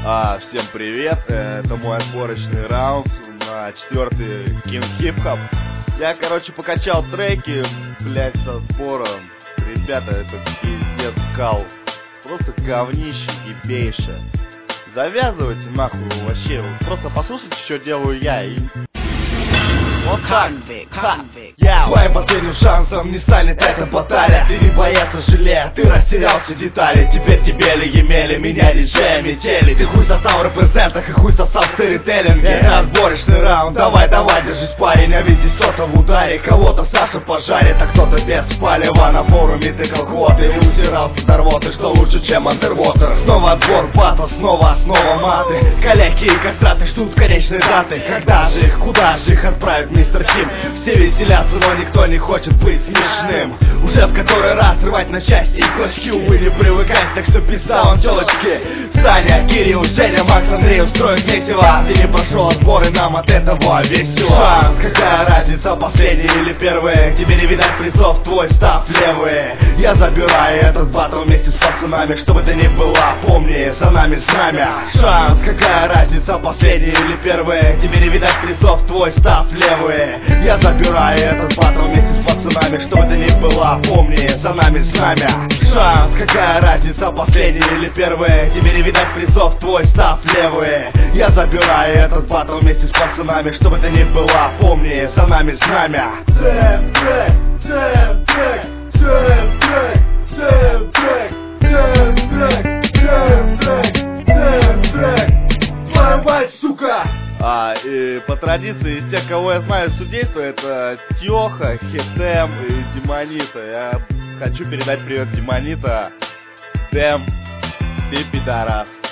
Всем привет, это мой отборочный раунд на 4-й King Hip Hop. Я, покачал треки, блять, с отбором. Ребята, это пиздец кал. Просто говнище ебейше. Завязывайте нахуй вообще. Просто послушайте, что делаю я и... Вот так. Твоим последним шансом не станет эта баталия. Ты не боец, жалея, ты растерял все детали. Теперь тебе ли емели, меня диджея метели. Ты хуй сосал в репрезентах и хуй сосал в сторителлинге. Отборочный раунд, давай, держись, парень. А ведь здесь кто-то в ударе, кого-то Саша пожарит, а кто-то без палева на форуме тыкал квоты и усирался до рвоты, что лучше, чем Underwater. Снова отбор, батл, снова основа маты. Калеки и кастраты ждут конечной даты. Когда же их, куда же их отправят мистер Хим? Все веселятся, но никто не хочет быть смешным. Уже в который раз рвать на части и клочки, увы, не привыкать, так что пизда вам телочки. Саня, Кирилл, Женя, Макс, Андрей устроят месиво. Ты не прошел отборы, нам от этого весело. Шанс, какая разница, последний или первый? Тебе не видать призов, твой став левый. Я забираю этот батл вместе с пацанами, чтобы ты не была, помни, за нами знамя. Шанс, какая разница, последний или первый? Тебе не видать призов, твой став левый. Я забираю этот батл вместе с пацанами, чтобы ты не была, помни, за нами знамя. Шанс, какая разница, последний или первый? Тебе не видать призов, твой став левый. Я забираю этот батл вместе с пацанами, чтобы ты не была, помни, за нами знамя. Твою мать, сука! И по традиции, из тех, кого я знаю судейство, это Тёха, Хетем и Демонита. Я хочу передать привет Демонита. Дэм, ты пидорас.